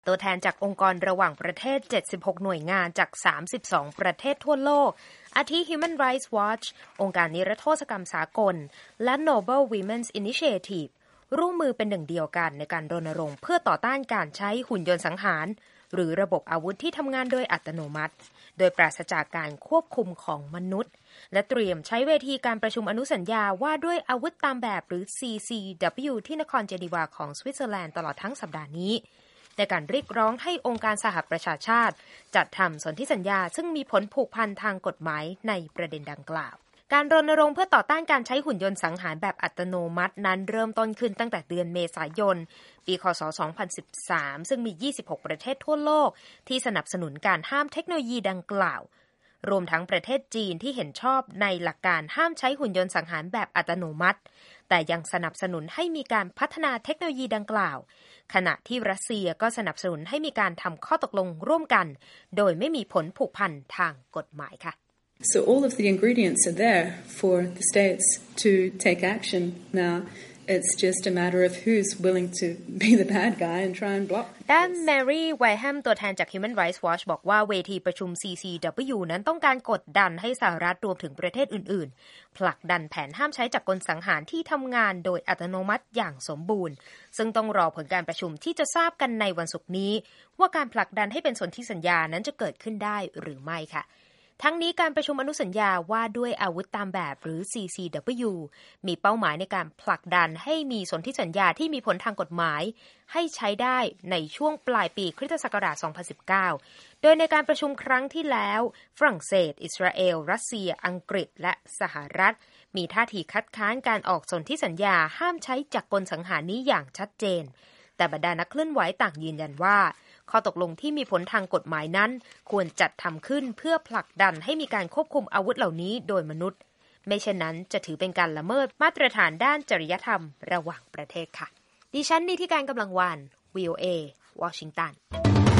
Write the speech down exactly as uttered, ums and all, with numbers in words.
ตัวแทนจากองค์กรระหว่างประเทศเจ็ดสิบหกหน่วยงานจากสามสิบสองประเทศทั่วโลกอาทิ Human Rights Watch องค์การนิรโทษกรรมสากลและ Noble Women's Initiative ร่วมมือเป็นหนึ่งเดียวกันในการรณรงค์เพื่อต่อต้านการใช้หุ่นยนต์สังหารหรือระบบอาวุธที่ทำงานโดยอัตโนมัติโดยปราศจากการควบคุมของมนุษย์และเตรียมใช้เวทีการประชุมอนุสัญญาว่าด้วยอาวุธตามแบบหรือ ซี ซี ดับเบิลยู ที่นครเจนีวาของสวิตเซอร์แลนด์ตลอดทั้งสัปดาห์นี้ในการเรียกร้องให้องค์การสหประชาชาติจัดทำสนธิสัญญาซึ่งมีผลผูกพันทางกฎหมายในประเด็นดังกล่าวการรณรงค์เพื่อต่อต้านการใช้หุ่นยนต์สังหารแบบอัตโนมัตินั้นเริ่มต้นขึ้นตั้งแต่เดือนเมษายนปีคศสองพันสิบสามซึ่งมียี่สิบหกประเทศทั่วโลกที่สนับสนุนการห้ามเทคโนโลยีดังกล่าวรวมทั้งประเทศจีนที่เห็นชอบในหลักการห้ามใช้หุ่นยนต์สังหารแบบอัตโนมัติแต่ยังสนับสนุนให้มีการพัฒนาเทคโนโลยีดังกล่าวขณะที่รัสเซียก็สนับสนุนให้มีการทำข้อตกลงร่วมกันโดยไม่มีผลผูกพันทางกฎหมายค่ะ So all of the ingredients are there for the states to take action now. It's just a matter of who's willing to be the bad guy and try and block. ด้านแมรี่ไวแฮมตัวแทนจาก Human Rights Watch บอกว่าเวทีประชุม ซี ซี ดับเบิลยู นั้นต้องการกดดันให้สหรัฐรวมถึงประเทศอื่นๆผลักดันแผนห้ามใช้จักรกลสังหารที่ทำงานโดยอัตโนมัติอย่างสมบูรณ์ซึ่งต้องรอผลการประชุมที่จะทราบกันในวันศุกร์นี้ว่าการผลักดันให้เป็นสนธิสัญญานั้นจะเกิดขึ้นได้หรือไม่ค่ะทั้งนี้การประชุมอนุสัญญาว่าด้วยอาวุธตามแบบหรือ ซี ซี ดับเบิลยู มีเป้าหมายในการผลักดันให้มีสนธิสัญญาที่มีผลทางกฎหมายให้ใช้ได้ในช่วงปลายปีคริสตศักราชสองพันสิบเก้าโดยในการประชุมครั้งที่แล้วฝรั่งเศสอิสราเอลรัสเซียอังกฤษและสหรัฐมีท่าทีคัดค้านการออกสนธิสัญญาห้ามใช้จักรกลสังหารนี้อย่างชัดเจนแต่บรรดานักเคลื่อนไหวต่างยืนยันว่าข้อตกลงที่มีผลทางกฎหมายนั้นควรจัดทำขึ้นเพื่อผลักดันให้มีการควบคุมอาวุธเหล่านี้โดยมนุษย์ไม่เช่นนั้นจะถือเป็นการละเมิดมาตรฐานด้านจริยธรรมระหว่างประเทศค่ะดิฉันนิติการกำลังวาน วี โอ เอ วอชิงตัน